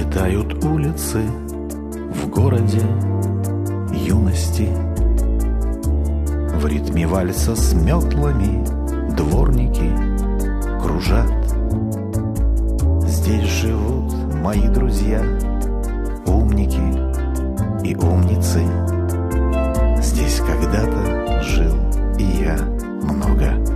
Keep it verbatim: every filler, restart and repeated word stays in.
Светают улицы в городе юности. В ритме вальса с метлами дворники кружат. Здесь живут мои друзья, умники и умницы. Здесь когда-то жил и я много